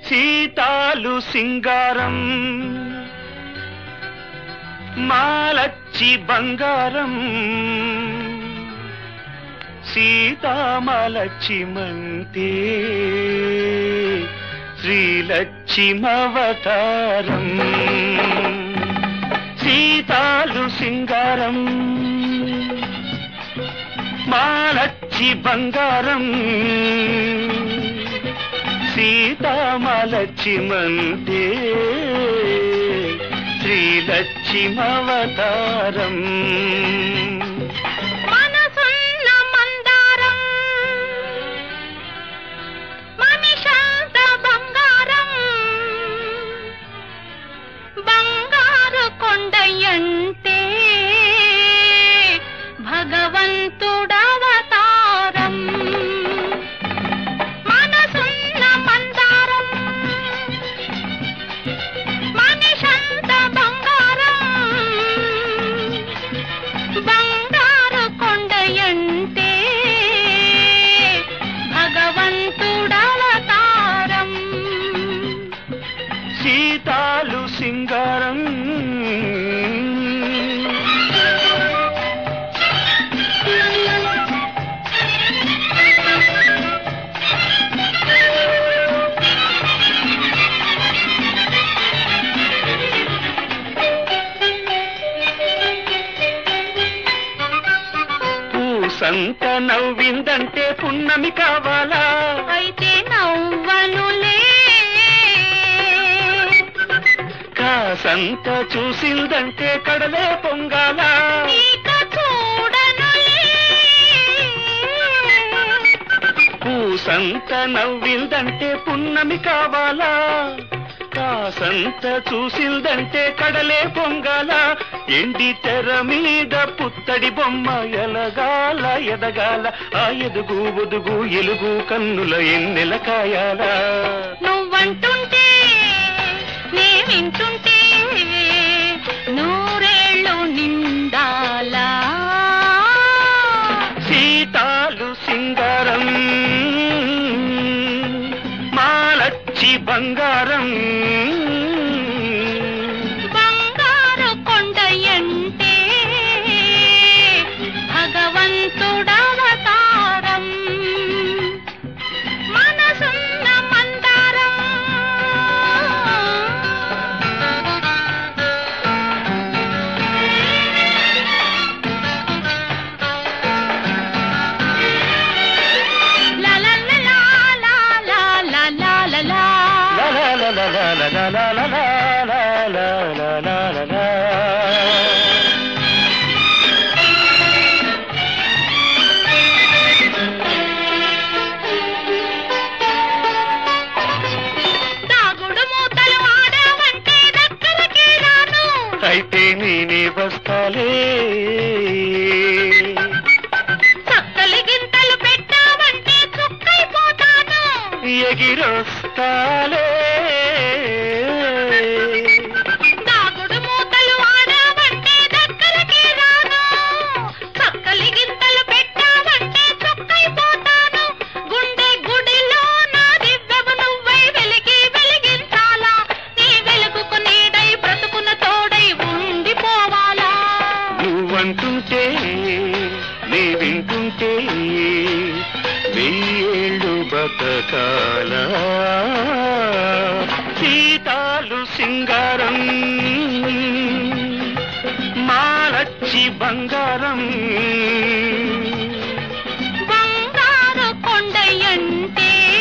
సీతాలు సింగారం మాలచ్చి బంగారం సీతామలక్ష్మంతే శ్రీలక్ష్మవతారం సీతాలు సింగారం మాలచ్చి బంగారం సీతామలక్ష్మంతే శ్రీలక్ష్మవతారం మనసున్న మందారం మనిషంత బంగారం బంగారు కొండయంటే భగవంతుడవతారం మనసున్న మందారం మనిషంత బంగారం బంగారు కొండయంటే భగవంతుడవతారం సీతాలు సింగారం సంత నవ్విందంటే పున్నమి కావాలా అయితే నవ్వనులే కాసంత చూసిందంటే కడలే పొంగాల ఇక చూడనులే పూసంత నవ్విందంటే పున్నమి కావాలా కాసంత చూసిందంటే కడలే పొంగాల ఎండి తెర మీద పుత్తడి బొమ్మ ఎలగాల ఎదగాల ఆ ఎదుగు ఒదుగు ఎలుగు కన్నుల ఎన్నెల కాయాల నువ్వంటుంటే నే వింటుంటే నూరేళ్ళు నిండాలా సీతాలు సింగారం మాలచ్చి బంగారం బంగారు కొండయంటే భగవంతుడవతారం మనసున్న మందారం దాగుడు మూతలు ఆడావంటే దక్కలకే రాను అయితే నేనే వస్తాలే చక్కలి గింతలు పెట్టావంటే చుక్కైపోతాను ఎగిరొస్తాలే దాగుడు మూతలు ఆడావంటే దక్కలకే రాను చక్కలి గింతలు పెట్టావంటే చుక్కైపోతాను గుండె గుడిలో నా దివ్యము నువ్వై వెలిగి వెలిగించాలా నీ వెలుగుకు నీడై బ్రతుకున తోడై ఉండిపోవాలా నువ్వంటుంటే నీ వింటుంటే వెయ్యేళ్ళు బతకాల సీతాలు సింగారం మాలచ్చి బంగారం బంగారు కొండయంటే